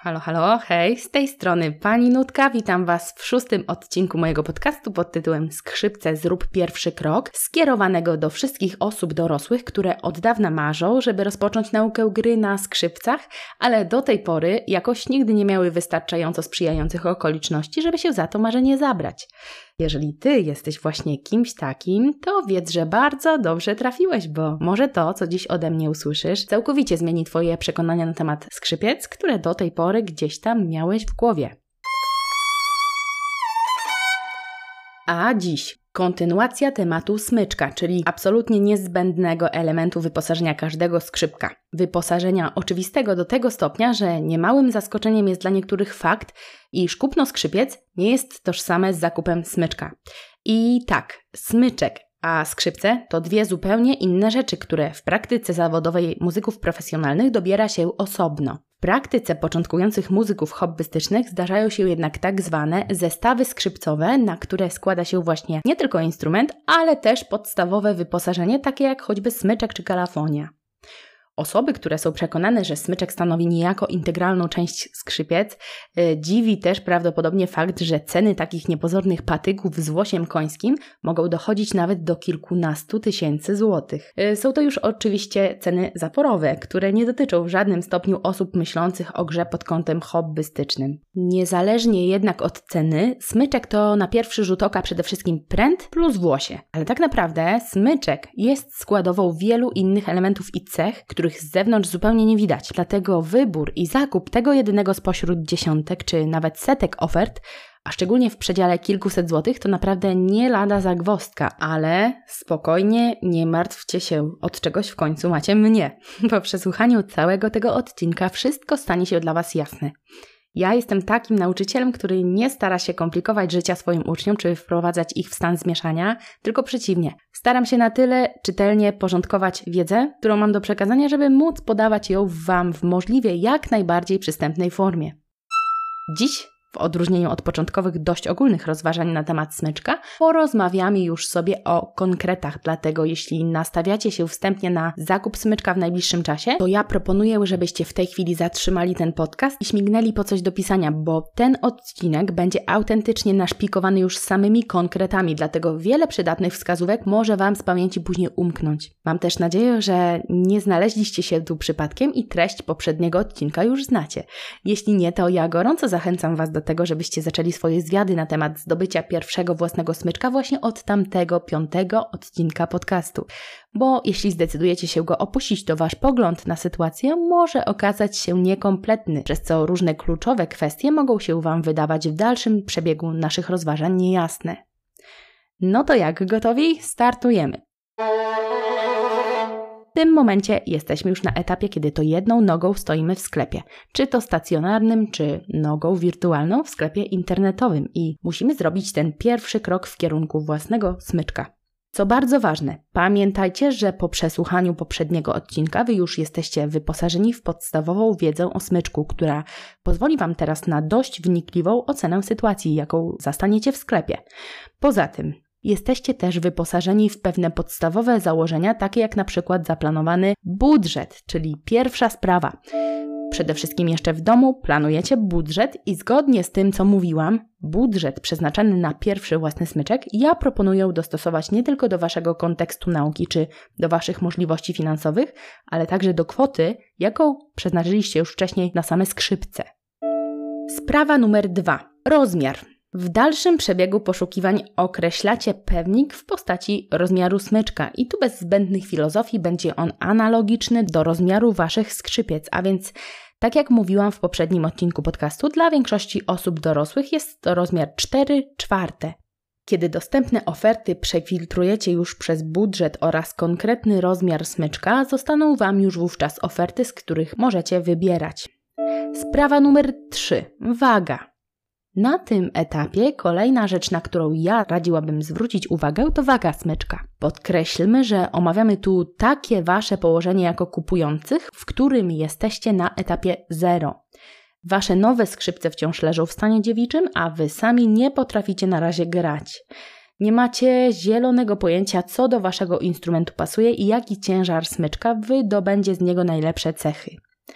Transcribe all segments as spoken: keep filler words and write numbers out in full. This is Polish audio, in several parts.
Halo, halo, hej, z tej strony Pani Nutka, witam Was w szóstym odcinku mojego podcastu pod tytułem Skrzypce zrób pierwszy krok, skierowanego do wszystkich osób dorosłych, które od dawna marzą, żeby rozpocząć naukę gry na skrzypcach, ale do tej pory jakoś nigdy nie miały wystarczająco sprzyjających okoliczności, żeby się za to marzenie zabrać. Jeżeli Ty jesteś właśnie kimś takim, to wiedz, że bardzo dobrze trafiłeś, bo może to, co dziś ode mnie usłyszysz, całkowicie zmieni Twoje przekonania na temat skrzypiec, które do tej pory gdzieś tam miałeś w głowie. A dziś kontynuacja tematu smyczka, czyli absolutnie niezbędnego elementu wyposażenia każdego skrzypka. Wyposażenia oczywistego do tego stopnia, że niemałym zaskoczeniem jest dla niektórych fakt, iż kupno skrzypiec nie jest tożsame z zakupem smyczka. I tak, smyczek a skrzypce to dwie zupełnie inne rzeczy, które w praktyce zawodowej muzyków profesjonalnych dobiera się osobno. W praktyce początkujących muzyków hobbystycznych zdarzają się jednak tak zwane zestawy skrzypcowe, na które składa się właśnie nie tylko instrument, ale też podstawowe wyposażenie, takie jak choćby smyczek czy kalafonia. Osoby, które są przekonane, że smyczek stanowi niejako integralną część skrzypiec, yy, dziwi też prawdopodobnie fakt, że ceny takich niepozornych patyków z włosiem końskim mogą dochodzić nawet do kilkunastu tysięcy złotych. Yy, są to już oczywiście ceny zaporowe, które nie dotyczą w żadnym stopniu osób myślących o grze pod kątem hobbystycznym. Niezależnie jednak od ceny, smyczek to na pierwszy rzut oka przede wszystkim pręt plus włosie. Ale tak naprawdę smyczek jest składową wielu innych elementów i cech, których z zewnątrz zupełnie nie widać. Dlatego wybór i zakup tego jedynego spośród dziesiątek czy nawet setek ofert, a szczególnie w przedziale kilkuset złotych, to naprawdę nie lada zagwozdka, ale spokojnie, nie martwcie się, od czegoś w końcu macie mnie. Po przesłuchaniu całego tego odcinka wszystko stanie się dla Was jasne. Ja jestem takim nauczycielem, który nie stara się komplikować życia swoim uczniom czy wprowadzać ich w stan zmieszania, tylko przeciwnie. Staram się na tyle czytelnie porządkować wiedzę, którą mam do przekazania, żeby móc podawać ją Wam w możliwie jak najbardziej przystępnej formie. Dziś, w odróżnieniu od początkowych dość ogólnych rozważań na temat smyczka, porozmawiamy już sobie o konkretach, dlatego jeśli nastawiacie się wstępnie na zakup smyczka w najbliższym czasie, to ja proponuję, żebyście w tej chwili zatrzymali ten podcast i śmignęli po coś do pisania, bo ten odcinek będzie autentycznie naszpikowany już samymi konkretami, dlatego wiele przydatnych wskazówek może Wam z pamięci później umknąć. Mam też nadzieję, że nie znaleźliście się tu przypadkiem i treść poprzedniego odcinka już znacie. Jeśli nie, to ja gorąco zachęcam Was do do tego, żebyście zaczęli swoje zwiady na temat zdobycia pierwszego własnego smyczka właśnie od tamtego piątego odcinka podcastu. Bo jeśli zdecydujecie się go opuścić, to Wasz pogląd na sytuację może okazać się niekompletny, przez co różne kluczowe kwestie mogą się Wam wydawać w dalszym przebiegu naszych rozważań niejasne. No to jak, gotowi? Startujemy! W tym momencie jesteśmy już na etapie, kiedy to jedną nogą stoimy w sklepie, czy to stacjonarnym, czy nogą wirtualną w sklepie internetowym i musimy zrobić ten pierwszy krok w kierunku własnego smyczka. Co bardzo ważne, pamiętajcie, że po przesłuchaniu poprzedniego odcinka Wy już jesteście wyposażeni w podstawową wiedzę o smyczku, która pozwoli Wam teraz na dość wnikliwą ocenę sytuacji, jaką zastaniecie w sklepie. Poza tym, jesteście też wyposażeni w pewne podstawowe założenia, takie jak na przykład zaplanowany budżet, czyli pierwsza sprawa. Przede wszystkim jeszcze w domu planujecie budżet i zgodnie z tym, co mówiłam, budżet przeznaczony na pierwszy własny smyczek ja proponuję dostosować nie tylko do Waszego kontekstu nauki czy do Waszych możliwości finansowych, ale także do kwoty, jaką przeznaczyliście już wcześniej na same skrzypce. Sprawa numer dwa. Rozmiar. W dalszym przebiegu poszukiwań określacie pewnik w postaci rozmiaru smyczka i tu bez zbędnych filozofii będzie on analogiczny do rozmiaru Waszych skrzypiec, a więc tak jak mówiłam w poprzednim odcinku podcastu, dla większości osób dorosłych jest to rozmiar cztery czwarte. Kiedy dostępne oferty przefiltrujecie już przez budżet oraz konkretny rozmiar smyczka, zostaną Wam już wówczas oferty, z których możecie wybierać. Sprawa numer trzy. Waga. Na tym etapie kolejna rzecz, na którą ja radziłabym zwrócić uwagę, to waga smyczka. Podkreślmy, że omawiamy tu takie Wasze położenie jako kupujących, w którym jesteście na etapie zero. Wasze nowe skrzypce wciąż leżą w stanie dziewiczym, a Wy sami nie potraficie na razie grać. Nie macie zielonego pojęcia, co do Waszego instrumentu pasuje i jaki ciężar smyczka wydobędzie z niego najlepsze cechy.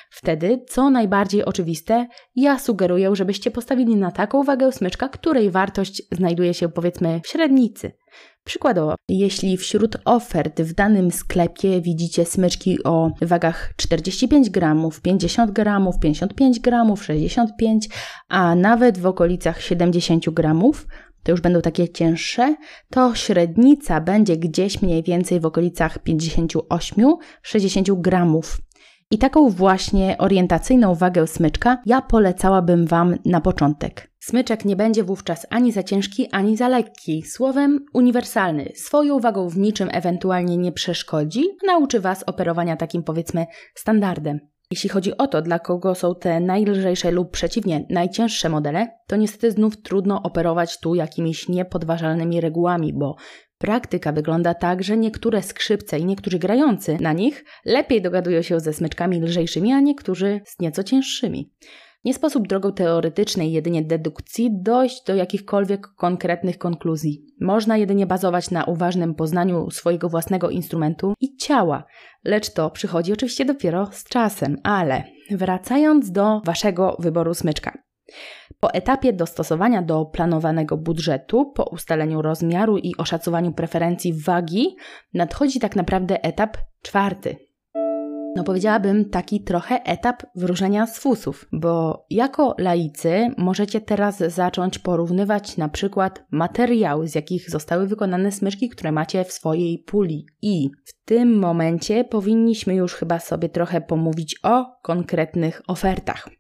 Wtedy, co najbardziej oczywiste, ja sugeruję, żebyście postawili na taką wagę smyczka, której wartość znajduje się powiedzmy w średnicy. Przykładowo, jeśli wśród ofert w danym sklepie widzicie smyczki o wagach czterdzieści pięć gramów, pięćdziesiąt gramów, pięćdziesiąt pięć gramów, sześćdziesiąt pięć, a nawet w okolicach siedemdziesiąt gramów, to już będą takie cięższe, to średnica będzie gdzieś mniej więcej w okolicach pięćdziesiąt osiem do sześćdziesięciu gramów. I taką właśnie orientacyjną wagę smyczka ja polecałabym Wam na początek. Smyczek nie będzie wówczas ani za ciężki, ani za lekki. Słowem uniwersalny. Swoją wagą w niczym ewentualnie nie przeszkodzi, nauczy Was operowania takim powiedzmy standardem. Jeśli chodzi o to, dla kogo są te najlżejsze lub przeciwnie najcięższe modele, to niestety znów trudno operować tu jakimiś niepodważalnymi regułami, bo praktyka wygląda tak, że niektóre skrzypce i niektórzy grający na nich lepiej dogadują się ze smyczkami lżejszymi, a niektórzy z nieco cięższymi. Nie sposób drogą teoretycznej, jedynie dedukcji, dojść do jakichkolwiek konkretnych konkluzji. Można jedynie bazować na uważnym poznaniu swojego własnego instrumentu i ciała, lecz to przychodzi oczywiście dopiero z czasem. Ale wracając do Waszego wyboru smyczka. Po etapie dostosowania do planowanego budżetu, po ustaleniu rozmiaru i oszacowaniu preferencji wagi, nadchodzi tak naprawdę etap czwarty. No powiedziałabym taki trochę etap wróżenia z fusów, bo jako laicy możecie teraz zacząć porównywać na przykład materiały, z jakich zostały wykonane smyczki, które macie w swojej puli. I w tym momencie powinniśmy już chyba sobie trochę pomówić o konkretnych ofertach.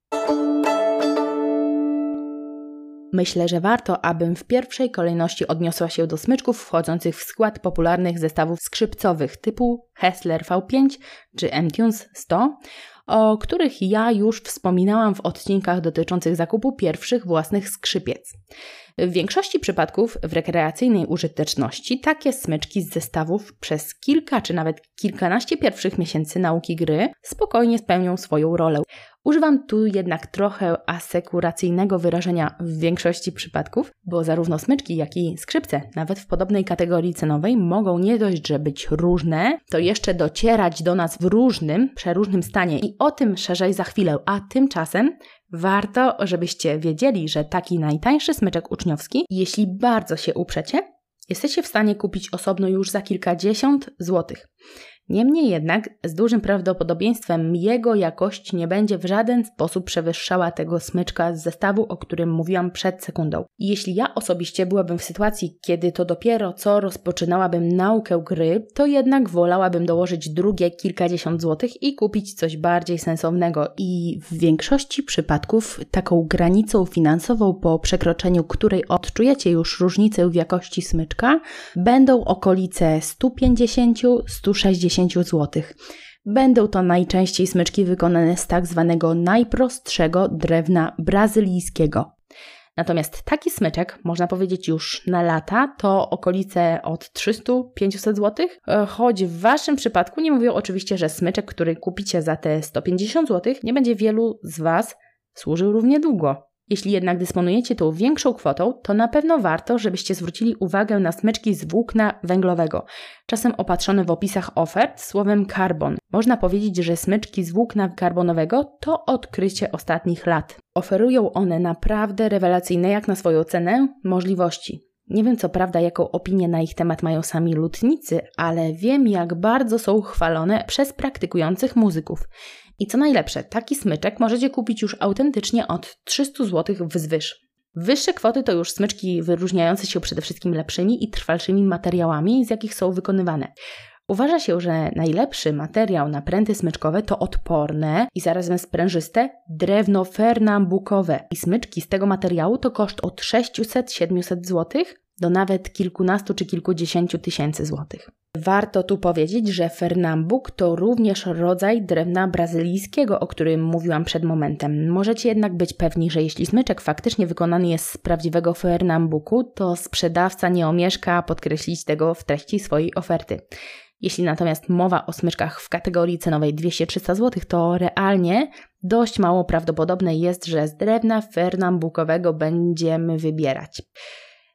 Myślę, że warto, abym w pierwszej kolejności odniosła się do smyczków wchodzących w skład popularnych zestawów skrzypcowych typu Hessler V pięć czy M-Tunes sto, o których ja już wspominałam w odcinkach dotyczących zakupu pierwszych własnych skrzypiec. W większości przypadków w rekreacyjnej użyteczności takie smyczki z zestawów przez kilka czy nawet kilkanaście pierwszych miesięcy nauki gry spokojnie spełnią swoją rolę. Używam tu jednak trochę asekuracyjnego wyrażenia w większości przypadków, bo zarówno smyczki, jak i skrzypce, nawet w podobnej kategorii cenowej, mogą nie dość, że być różne, to jeszcze docierać do nas w różnym, przeróżnym stanie i o tym szerzej za chwilę, a tymczasem warto, żebyście wiedzieli, że taki najtańszy smyczek uczniowski, jeśli bardzo się uprzecie, jesteście w stanie kupić osobno już za kilkadziesiąt złotych. Niemniej jednak z dużym prawdopodobieństwem jego jakość nie będzie w żaden sposób przewyższała tego smyczka z zestawu, o którym mówiłam przed sekundą. I jeśli ja osobiście byłabym w sytuacji, kiedy to dopiero co rozpoczynałabym naukę gry, to jednak wolałabym dołożyć drugie kilkadziesiąt złotych i kupić coś bardziej sensownego. I w większości przypadków taką granicą finansową, po przekroczeniu której odczujecie już różnicę w jakości smyczka, będą okolice sto pięćdziesiąt do stu sześćdziesięciu złotych. Będą to najczęściej smyczki wykonane z tak zwanego najprostszego drewna brazylijskiego. Natomiast taki smyczek, można powiedzieć już na lata, to okolice od trzysta do pięciuset złotych, choć w Waszym przypadku nie mówię oczywiście, że smyczek, który kupicie za te sto pięćdziesiąt złotych, nie będzie wielu z Was służył równie długo. Jeśli jednak dysponujecie tą większą kwotą, to na pewno warto, żebyście zwrócili uwagę na smyczki z włókna węglowego, czasem opatrzone w opisach ofert słowem carbon. Można powiedzieć, że smyczki z włókna karbonowego to odkrycie ostatnich lat. Oferują one naprawdę rewelacyjne, jak na swoją cenę, możliwości. Nie wiem co prawda, jaką opinię na ich temat mają sami lutnicy, ale wiem, jak bardzo są chwalone przez praktykujących muzyków. I co najlepsze, taki smyczek możecie kupić już autentycznie od trzystu złotych wzwyż. Wyższe kwoty to już smyczki wyróżniające się przede wszystkim lepszymi i trwalszymi materiałami, z jakich są wykonywane. Uważa się, że najlepszy materiał na pręty smyczkowe to odporne i zarazem sprężyste drewno fernambukowe. I smyczki z tego materiału to koszt od sześćset do siedmiuset złotych do nawet kilkunastu czy kilkudziesięciu tysięcy złotych. Warto tu powiedzieć, że fernambuk to również rodzaj drewna brazylijskiego, o którym mówiłam przed momentem. Możecie jednak być pewni, że jeśli smyczek faktycznie wykonany jest z prawdziwego fernambuku, to sprzedawca nie omieszka podkreślić tego w treści swojej oferty. Jeśli natomiast mowa o smyczkach w kategorii cenowej dwieście do trzystu złotych, to realnie dość mało prawdopodobne jest, że z drewna fernambukowego będziemy wybierać.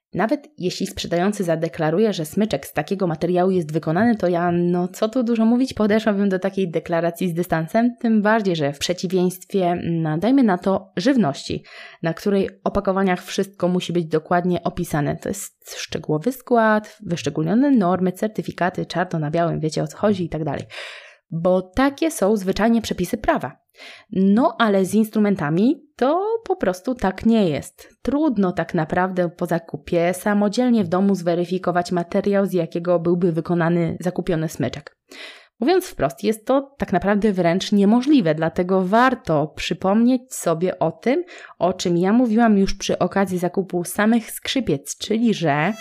Nawet jeśli sprzedający zadeklaruje, że smyczek z takiego materiału jest wykonany, to ja, no co tu dużo mówić, podeszłabym do takiej deklaracji z dystansem, tym bardziej, że w przeciwieństwie, no, dajmy na to, żywności, na której opakowaniach wszystko musi być dokładnie opisane. To jest szczegółowy skład, wyszczególnione normy, certyfikaty, czarno na białym, wiecie o co chodzi i tak dalej. Bo takie są zwyczajnie przepisy prawa. No ale z instrumentami to po prostu tak nie jest. Trudno tak naprawdę po zakupie samodzielnie w domu zweryfikować materiał, z jakiego byłby wykonany zakupiony smyczek. Mówiąc wprost, jest to tak naprawdę wręcz niemożliwe, dlatego warto przypomnieć sobie o tym, o czym ja mówiłam już przy okazji zakupu samych skrzypiec, czyli że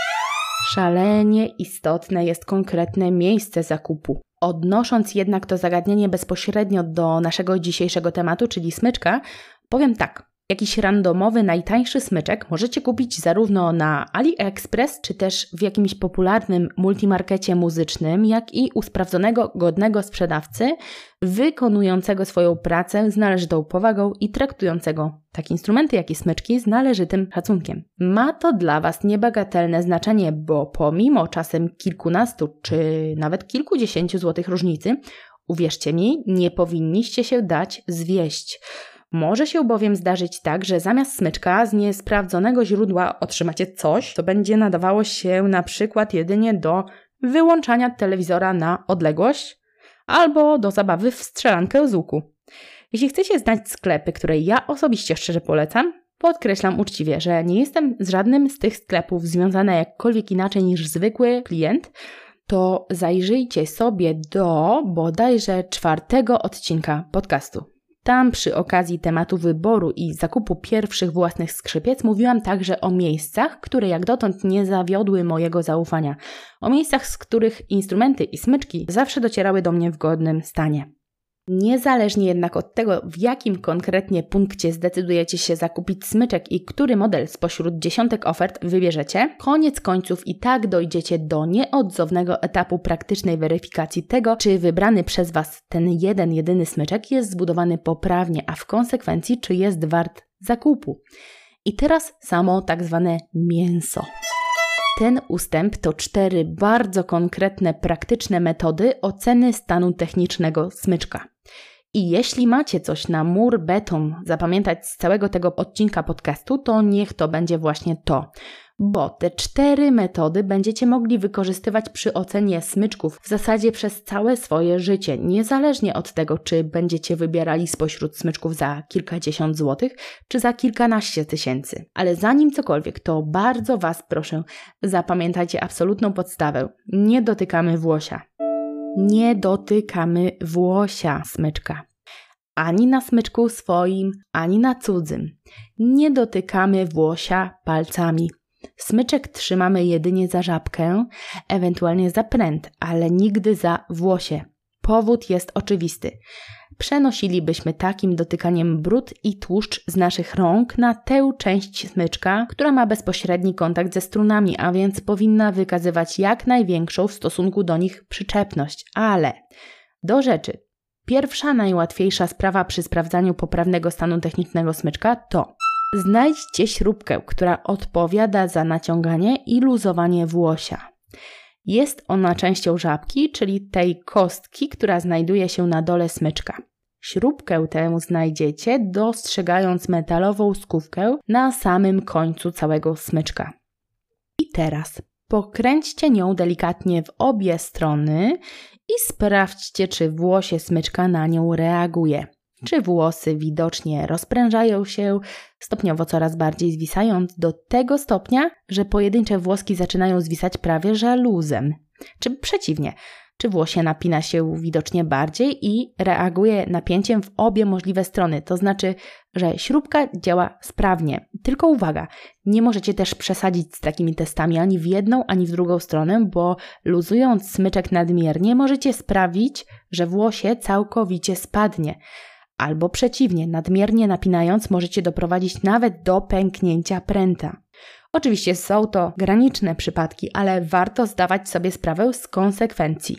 szalenie istotne jest konkretne miejsce zakupu. Odnosząc jednak to zagadnienie bezpośrednio do naszego dzisiejszego tematu, czyli smyczka, powiem tak. Jakiś randomowy, najtańszy smyczek możecie kupić zarówno na AliExpress, czy też w jakimś popularnym multimarkecie muzycznym, jak i u sprawdzonego, godnego sprzedawcy, wykonującego swoją pracę z należytą powagą i traktującego tak instrumenty, jak i smyczki z należytym szacunkiem. Ma to dla Was niebagatelne znaczenie, bo pomimo czasem kilkunastu, czy nawet kilkudziesięciu złotych różnicy, uwierzcie mi, nie powinniście się dać zwieść. Może się bowiem zdarzyć tak, że zamiast smyczka z niesprawdzonego źródła otrzymacie coś, co będzie nadawało się na przykład jedynie do wyłączania telewizora na odległość albo do zabawy w strzelankę z łuku. Jeśli chcecie znać sklepy, które ja osobiście szczerze polecam, podkreślam uczciwie, że nie jestem z żadnym z tych sklepów związana jakkolwiek inaczej niż zwykły klient, to zajrzyjcie sobie do bodajże czwartego odcinka podcastu. Tam przy okazji tematu wyboru i zakupu pierwszych własnych skrzypiec mówiłam także o miejscach, które jak dotąd nie zawiodły mojego zaufania. O miejscach, z których instrumenty i smyczki zawsze docierały do mnie w godnym stanie. Niezależnie jednak od tego, w jakim konkretnie punkcie zdecydujecie się zakupić smyczek i który model spośród dziesiątek ofert wybierzecie, koniec końców i tak dojdziecie do nieodzownego etapu praktycznej weryfikacji tego, czy wybrany przez Was ten jeden, jedyny smyczek jest zbudowany poprawnie, a w konsekwencji, czy jest wart zakupu. I teraz samo tak zwane mięso. Ten ustęp to cztery bardzo konkretne, praktyczne metody oceny stanu technicznego smyczka. I jeśli macie coś na mur beton zapamiętać z całego tego odcinka podcastu, to niech to będzie właśnie to. Bo te cztery metody będziecie mogli wykorzystywać przy ocenie smyczków w zasadzie przez całe swoje życie, niezależnie od tego, czy będziecie wybierali spośród smyczków za kilkadziesiąt złotych, czy za kilkanaście tysięcy. Ale zanim cokolwiek, to bardzo Was proszę, zapamiętajcie absolutną podstawę. Nie dotykamy włosia. Nie dotykamy włosia smyczka. Ani na smyczku swoim, ani na cudzym. Nie dotykamy włosia palcami. Smyczek trzymamy jedynie za żabkę, ewentualnie za pręt, ale nigdy za włosie. Powód jest oczywisty. Przenosilibyśmy takim dotykaniem brud i tłuszcz z naszych rąk na tę część smyczka, która ma bezpośredni kontakt ze strunami, a więc powinna wykazywać jak największą w stosunku do nich przyczepność. Ale do rzeczy. Pierwsza, najłatwiejsza sprawa przy sprawdzaniu poprawnego stanu technicznego smyczka to znajdźcie śrubkę, która odpowiada za naciąganie i luzowanie włosia. Jest ona częścią żabki, czyli tej kostki, która znajduje się na dole smyczka. Śrubkę tę znajdziecie, dostrzegając metalową skówkę na samym końcu całego smyczka. I teraz pokręćcie nią delikatnie w obie strony i sprawdźcie, czy włosie smyczka na nią reaguje. Czy włosy widocznie rozprężają się, stopniowo coraz bardziej zwisając do tego stopnia, że pojedyncze włoski zaczynają zwisać prawie że luzem. Czy przeciwnie, czy włosie napina się widocznie bardziej i reaguje napięciem w obie możliwe strony, to znaczy, że śrubka działa sprawnie. Tylko uwaga, nie możecie też przesadzić z takimi testami ani w jedną, ani w drugą stronę, bo luzując smyczek nadmiernie możecie sprawić, że włosie całkowicie spadnie. Albo przeciwnie, nadmiernie napinając możecie doprowadzić nawet do pęknięcia pręta. Oczywiście są to graniczne przypadki, ale warto zdawać sobie sprawę z konsekwencji.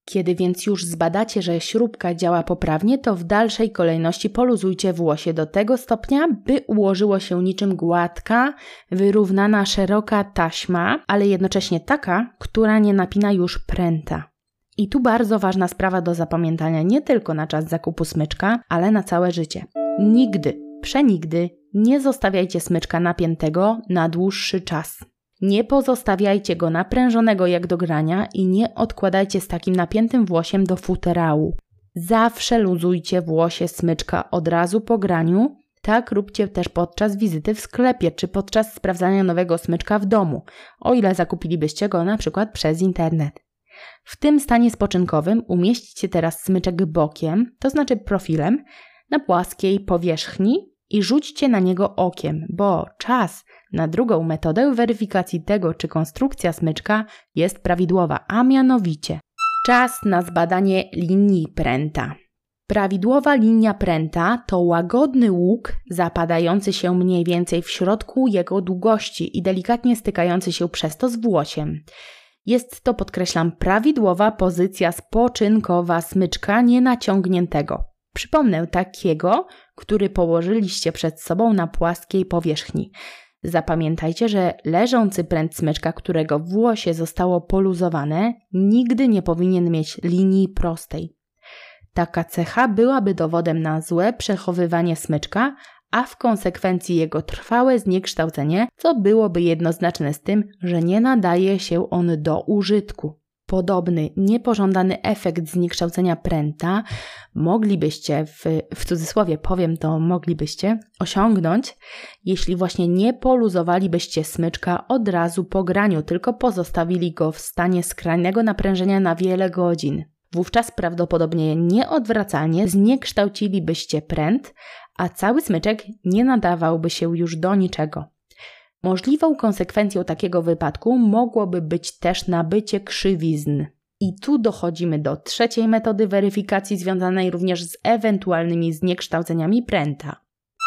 Kiedy więc już zbadacie, że śrubka działa poprawnie, to w dalszej kolejności poluzujcie włosie do tego stopnia, by ułożyło się niczym gładka, wyrównana, szeroka taśma, ale jednocześnie taka, która nie napina już pręta. I tu bardzo ważna sprawa do zapamiętania nie tylko na czas zakupu smyczka, ale na całe życie. Nigdy, przenigdy nie zostawiajcie smyczka napiętego na dłuższy czas. Nie pozostawiajcie go naprężonego jak do grania i nie odkładajcie z takim napiętym włosiem do futerału. Zawsze luzujcie włosie smyczka od razu po graniu. Tak róbcie też podczas wizyty w sklepie czy podczas sprawdzania nowego smyczka w domu, o ile zakupilibyście go na przykład przez internet. W tym stanie spoczynkowym umieśćcie teraz smyczek bokiem, to znaczy profilem, na płaskiej powierzchni i rzućcie na niego okiem, bo czas na drugą metodę weryfikacji tego, czy konstrukcja smyczka jest prawidłowa, a mianowicie czas na zbadanie linii pręta. Prawidłowa linia pręta to łagodny łuk zapadający się mniej więcej w środku jego długości i delikatnie stykający się przez to z włosiem. Jest to, podkreślam, prawidłowa pozycja spoczynkowa smyczka nienaciągniętego. Przypomnę, takiego, który położyliście przed sobą na płaskiej powierzchni. Zapamiętajcie, że leżący pręt smyczka, którego włosie zostało poluzowane, nigdy nie powinien mieć linii prostej. Taka cecha byłaby dowodem na złe przechowywanie smyczka, a w konsekwencji jego trwałe zniekształcenie, co byłoby jednoznaczne z tym, że nie nadaje się on do użytku. Podobny, niepożądany efekt zniekształcenia pręta moglibyście, w, w cudzysłowie powiem to moglibyście, osiągnąć, jeśli właśnie nie poluzowalibyście smyczka od razu po graniu, tylko pozostawili go w stanie skrajnego naprężenia na wiele godzin. Wówczas prawdopodobnie nieodwracalnie zniekształcilibyście pręt, a cały smyczek nie nadawałby się już do niczego. Możliwą konsekwencją takiego wypadku mogłoby być też nabycie krzywizn. I tu dochodzimy do trzeciej metody weryfikacji związanej również z ewentualnymi zniekształceniami pręta.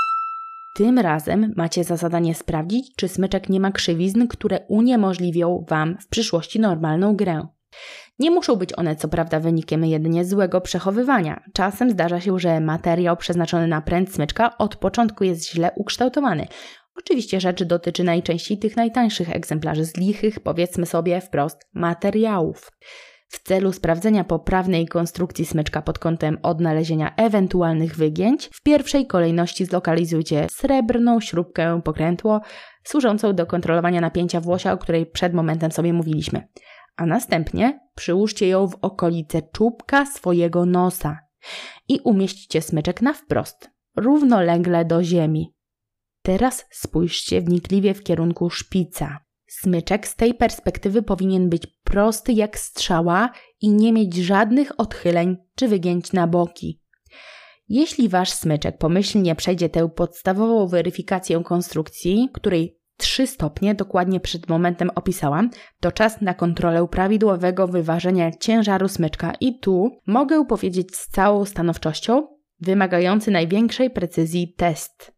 Tym razem macie za zadanie sprawdzić, czy smyczek nie ma krzywizn, które uniemożliwią Wam w przyszłości normalną grę. Nie muszą być one co prawda wynikiem jedynie złego przechowywania. Czasem zdarza się, że materiał przeznaczony na pręt smyczka od początku jest źle ukształtowany. Oczywiście rzecz dotyczy najczęściej tych najtańszych egzemplarzy z lichych, powiedzmy sobie wprost, materiałów. W celu sprawdzenia poprawnej konstrukcji smyczka pod kątem odnalezienia ewentualnych wygięć, w pierwszej kolejności zlokalizujcie srebrną śrubkę pokrętło służącą do kontrolowania napięcia włosia, o której przed momentem sobie mówiliśmy. A następnie przyłóżcie ją w okolice czubka swojego nosa i umieśćcie smyczek na wprost, równolegle do ziemi. Teraz spójrzcie wnikliwie w kierunku szpica. Smyczek z tej perspektywy powinien być prosty jak strzała i nie mieć żadnych odchyleń czy wygięć na boki. Jeśli Wasz smyczek pomyślnie przejdzie tę podstawową weryfikację konstrukcji, której trzy stopnie dokładnie przed momentem opisałam, to czas na kontrolę prawidłowego wyważenia ciężaru smyczka i tu mogę powiedzieć z całą stanowczością, wymagający największej precyzji test.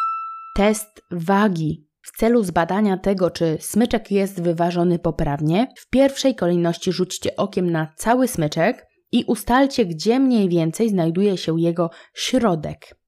Test wagi. W celu zbadania tego, czy smyczek jest wyważony poprawnie, w pierwszej kolejności rzućcie okiem na cały smyczek i ustalcie, gdzie mniej więcej znajduje się jego środek.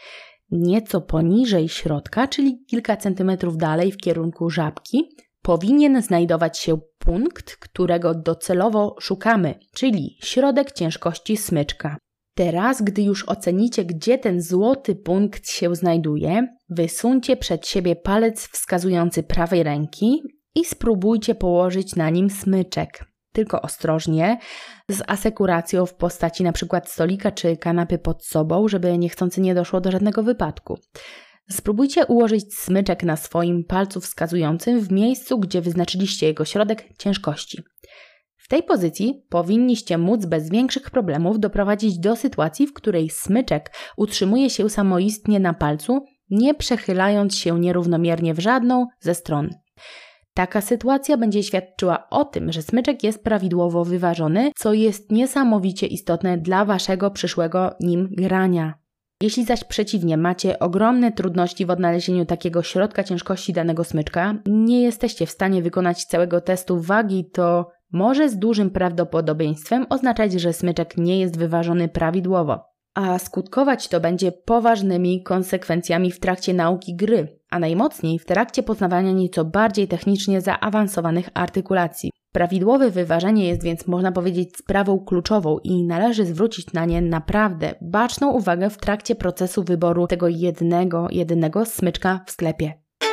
Nieco poniżej środka, czyli kilka centymetrów dalej w kierunku żabki, powinien znajdować się punkt, którego docelowo szukamy, czyli środek ciężkości smyczka. Teraz, gdy już ocenicie, gdzie ten złoty punkt się znajduje, wysuńcie przed siebie palec wskazujący prawej ręki i spróbujcie położyć na nim smyczek. Tylko ostrożnie, z asekuracją w postaci np. stolika czy kanapy pod sobą, żeby niechcący nie doszło do żadnego wypadku. Spróbujcie ułożyć smyczek na swoim palcu wskazującym w miejscu, gdzie wyznaczyliście jego środek ciężkości. W tej pozycji powinniście móc bez większych problemów doprowadzić do sytuacji, w której smyczek utrzymuje się samoistnie na palcu, nie przechylając się nierównomiernie w żadną ze stron. Taka sytuacja będzie świadczyła o tym, że smyczek jest prawidłowo wyważony, co jest niesamowicie istotne dla Waszego przyszłego nim grania. Jeśli zaś przeciwnie macie ogromne trudności w odnalezieniu takiego środka ciężkości danego smyczka, nie jesteście w stanie wykonać całego testu wagi, to może z dużym prawdopodobieństwem oznaczać, że smyczek nie jest wyważony prawidłowo, a skutkować to będzie poważnymi konsekwencjami w trakcie nauki gry, a najmocniej w trakcie poznawania nieco bardziej technicznie zaawansowanych artykulacji. Prawidłowe wyważenie jest więc, można powiedzieć, sprawą kluczową i należy zwrócić na nie naprawdę baczną uwagę w trakcie procesu wyboru tego jednego, jedynego smyczka w sklepie.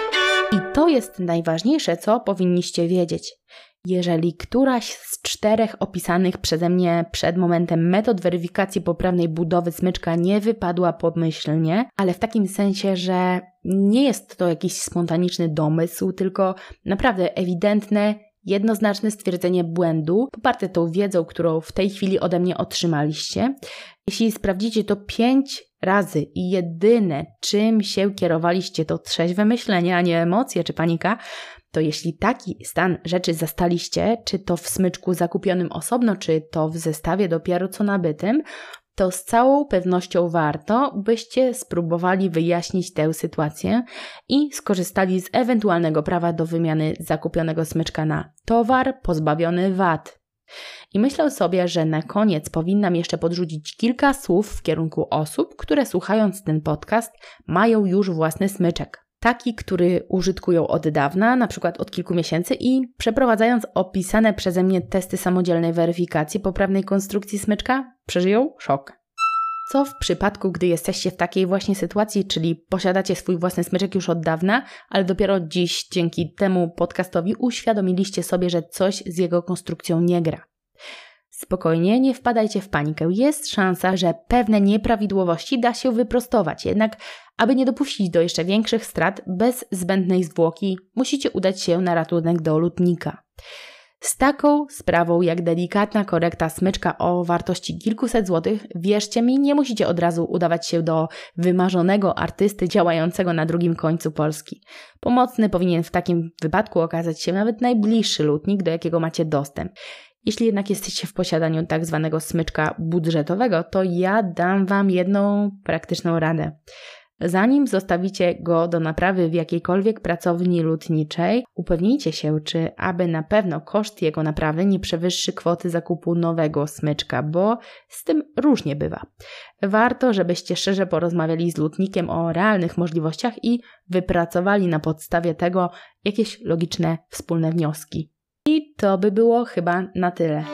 I to jest najważniejsze, co powinniście wiedzieć. Jeżeli któraś z czterech opisanych przeze mnie przed momentem metod weryfikacji poprawnej budowy smyczka nie wypadła pomyślnie, ale w takim sensie, że nie jest to jakiś spontaniczny domysł, tylko naprawdę ewidentne, jednoznaczne stwierdzenie błędu, poparte tą wiedzą, którą w tej chwili ode mnie otrzymaliście. Jeśli sprawdzicie to pięć razy i jedyne, czym się kierowaliście, to trzeźwe myślenie, a nie emocje czy panika, to jeśli taki stan rzeczy zastaliście, czy to w smyczku zakupionym osobno, czy to w zestawie dopiero co nabytym, to z całą pewnością warto, byście spróbowali wyjaśnić tę sytuację i skorzystali z ewentualnego prawa do wymiany zakupionego smyczka na towar pozbawiony V A T. I myślę sobie, że na koniec powinnam jeszcze podrzucić kilka słów w kierunku osób, które słuchając ten podcast mają już własny smyczek. Taki, który użytkują od dawna, na przykład od kilku miesięcy i przeprowadzając opisane przeze mnie testy samodzielnej weryfikacji poprawnej konstrukcji smyczka, przeżyją szok. Co w przypadku, gdy jesteście w takiej właśnie sytuacji, czyli posiadacie swój własny smyczek już od dawna, ale dopiero dziś dzięki temu podcastowi uświadomiliście sobie, że coś z jego konstrukcją nie gra. Spokojnie, nie wpadajcie w panikę. Jest szansa, że pewne nieprawidłowości da się wyprostować, jednak aby nie dopuścić do jeszcze większych strat bez zbędnej zwłoki, musicie udać się na ratunek do lutnika. Z taką sprawą jak delikatna korekta smyczka o wartości kilkuset złotych, wierzcie mi, nie musicie od razu udawać się do wymarzonego artysty działającego na drugim końcu Polski. Pomocny powinien w takim wypadku okazać się nawet najbliższy lutnik, do jakiego macie dostęp. Jeśli jednak jesteście w posiadaniu tak zwanego smyczka budżetowego, to ja dam Wam jedną praktyczną radę. Zanim zostawicie go do naprawy w jakiejkolwiek pracowni lutniczej, upewnijcie się, czy aby na pewno koszt jego naprawy nie przewyższy kwoty zakupu nowego smyczka, bo z tym różnie bywa. Warto, żebyście szczerze porozmawiali z lutnikiem o realnych możliwościach i wypracowali na podstawie tego jakieś logiczne wspólne wnioski. I to by było chyba na tyle.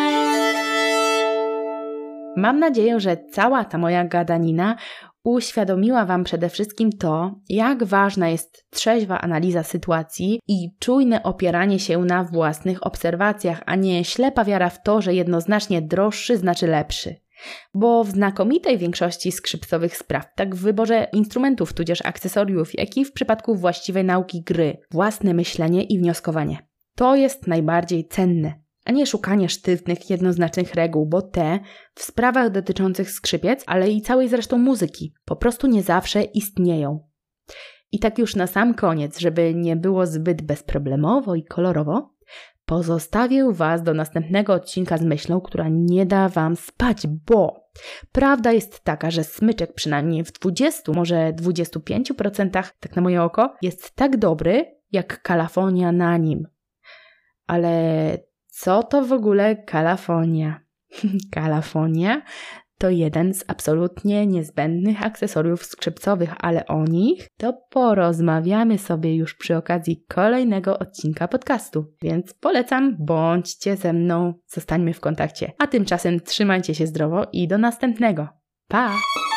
Mam nadzieję, że cała ta moja gadanina uświadomiła Wam przede wszystkim to, jak ważna jest trzeźwa analiza sytuacji i czujne opieranie się na własnych obserwacjach, a nie ślepa wiara w to, że jednoznacznie droższy znaczy lepszy. Bo w znakomitej większości skrzypcowych spraw, tak w wyborze instrumentów tudzież akcesoriów, jak i w przypadku właściwej nauki gry, własne myślenie i wnioskowanie. To jest najbardziej cenne, a nie szukanie sztywnych, jednoznacznych reguł, bo te w sprawach dotyczących skrzypiec, ale i całej zresztą muzyki, po prostu nie zawsze istnieją. I tak już na sam koniec, żeby nie było zbyt bezproblemowo i kolorowo, pozostawię Was do następnego odcinka z myślą, która nie da Wam spać, bo prawda jest taka, że smyczek przynajmniej w dwudziestu, może dwudziestu pięciu procentach, tak na moje oko, jest tak dobry, jak kalafonia na nim. Ale co to w ogóle kalafonia? Kalafonia to jeden z absolutnie niezbędnych akcesoriów skrzypcowych, ale o nich to porozmawiamy sobie już przy okazji kolejnego odcinka podcastu. Więc polecam, bądźcie ze mną, zostańmy w kontakcie. A tymczasem trzymajcie się zdrowo i do następnego. Pa!